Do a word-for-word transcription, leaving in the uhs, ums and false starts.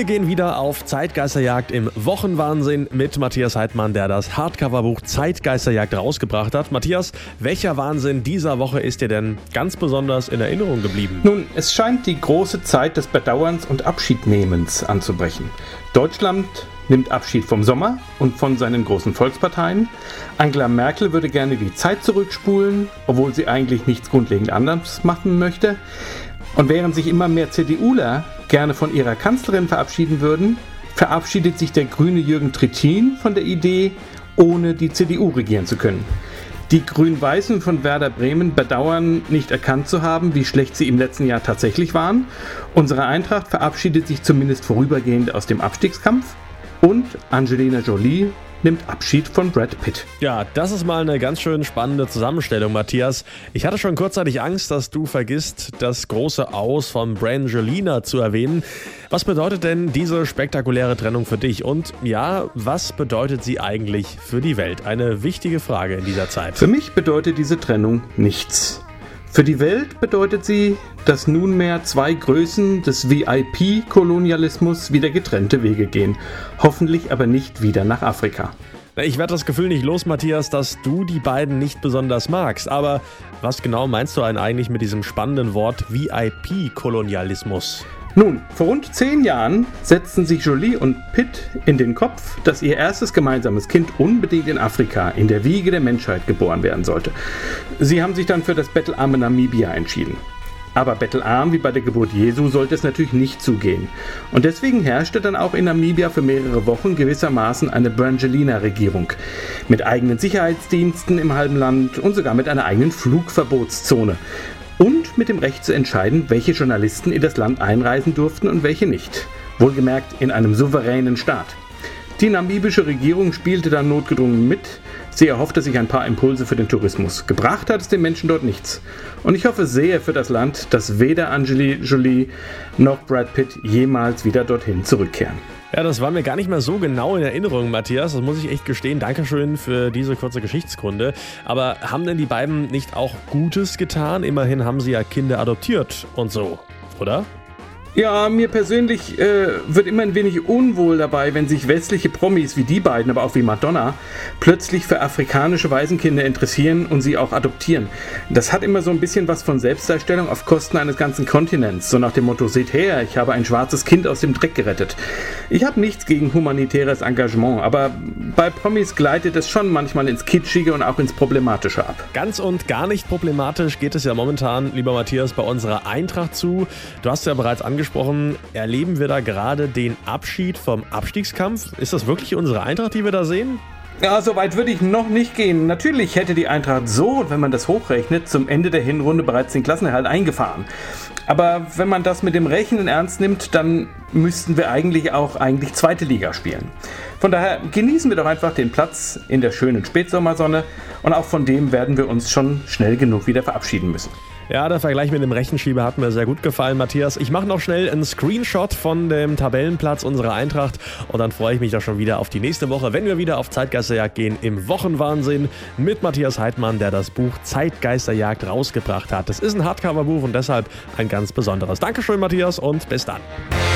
Wir gehen wieder auf Zeitgeisterjagd im Wochenwahnsinn mit Matthias Heidmann, der das Hardcover-Buch Zeitgeisterjagd rausgebracht hat. Matthias, welcher Wahnsinn dieser Woche ist dir denn ganz besonders in Erinnerung geblieben? Nun, es scheint die große Zeit des Bedauerns und Abschiednehmens anzubrechen. Deutschland nimmt Abschied vom Sommer und von seinen großen Volksparteien. Angela Merkel würde gerne die Zeit zurückspulen, obwohl sie eigentlich nichts grundlegend anders machen möchte. Und während sich immer mehr CDUler gerne von ihrer Kanzlerin verabschieden würden, verabschiedet sich der grüne Jürgen Trittin von der Idee, ohne die C D U regieren zu können. Die Grün-Weißen von Werder Bremen bedauern, nicht erkannt zu haben, wie schlecht sie im letzten Jahr tatsächlich waren. Unsere Eintracht verabschiedet sich zumindest vorübergehend aus dem Abstiegskampf. Und Angelina Jolie nimmt Abschied von Brad Pitt. Ja, das ist mal eine ganz schön spannende Zusammenstellung, Matthias. Ich hatte schon kurzzeitig Angst, dass du vergisst, das große Aus von Brangelina zu erwähnen. Was bedeutet denn diese spektakuläre Trennung für dich? Und ja, was bedeutet sie eigentlich für die Welt? Eine wichtige Frage in dieser Zeit. Für mich bedeutet diese Trennung nichts. Für die Welt bedeutet sie, dass nunmehr zwei Größen des V I P-Kolonialismus wieder getrennte Wege gehen. Hoffentlich aber nicht wieder nach Afrika. Ich werde das Gefühl nicht los, Matthias, dass du die beiden nicht besonders magst. Aber was genau meinst du eigentlich mit diesem spannenden Wort V I P-Kolonialismus? Nun, vor rund zehn Jahren setzten sich Jolie und Pitt in den Kopf, dass ihr erstes gemeinsames Kind unbedingt in Afrika, in der Wiege der Menschheit, geboren werden sollte. Sie haben sich dann für das bettelarme Namibia entschieden. Aber bettelarm wie bei der Geburt Jesu sollte es natürlich nicht zugehen. Und deswegen herrschte dann auch in Namibia für mehrere Wochen gewissermaßen eine Brangelina-Regierung. Mit eigenen Sicherheitsdiensten im halben Land und sogar mit einer eigenen Flugverbotszone. Und mit dem Recht zu entscheiden, welche Journalisten in das Land einreisen durften und welche nicht. Wohlgemerkt in einem souveränen Staat. Die namibische Regierung spielte dann notgedrungen mit. Sie erhoffte sich ein paar Impulse für den Tourismus. Gebracht hat es den Menschen dort nichts. Und ich hoffe sehr für das Land, dass weder Angelina Jolie noch Brad Pitt jemals wieder dorthin zurückkehren. Ja, das war mir gar nicht mehr so genau in Erinnerung, Matthias. Das muss ich echt gestehen. Dankeschön für diese kurze Geschichtskunde. Aber haben denn die beiden nicht auch Gutes getan? Immerhin haben sie ja Kinder adoptiert und so, oder? Ja, mir persönlich äh, wird immer ein wenig unwohl dabei, wenn sich westliche Promis wie die beiden, aber auch wie Madonna, plötzlich für afrikanische Waisenkinder interessieren und sie auch adoptieren. Das hat immer so ein bisschen was von Selbstdarstellung auf Kosten eines ganzen Kontinents. So nach dem Motto, seht her, ich habe ein schwarzes Kind aus dem Dreck gerettet. Ich habe nichts gegen humanitäres Engagement, aber bei Promis gleitet es schon manchmal ins Kitschige und auch ins Problematische ab. Ganz und gar nicht problematisch geht es ja momentan, lieber Matthias, bei unserer Eintracht zu. Du hast ja bereits angesprochen, Gesprochen, erleben wir da gerade den Abschied vom Abstiegskampf? Ist das wirklich unsere Eintracht, die wir da sehen? Ja, so weit würde ich noch nicht gehen. Natürlich hätte die Eintracht so, wenn man das hochrechnet, zum Ende der Hinrunde bereits den Klassenerhalt eingefahren. Aber wenn man das mit dem Rechnen ernst nimmt, dann müssten wir eigentlich auch eigentlich zweite Liga spielen. Von daher genießen wir doch einfach den Platz in der schönen Spätsommersonne und auch von dem werden wir uns schon schnell genug wieder verabschieden müssen. Ja, der Vergleich mit dem Rechenschieber hat mir sehr gut gefallen, Matthias. Ich mache noch schnell einen Screenshot von dem Tabellenplatz unserer Eintracht und dann freue ich mich da schon wieder auf die nächste Woche, wenn wir wieder auf Zeitgeisterjagd gehen im Wochenwahnsinn mit Matthias Heidmann, der das Buch Zeitgeisterjagd rausgebracht hat. Das ist ein Hardcover-Buch und deshalb ein ganz besonderes. Dankeschön, Matthias, und bis dann.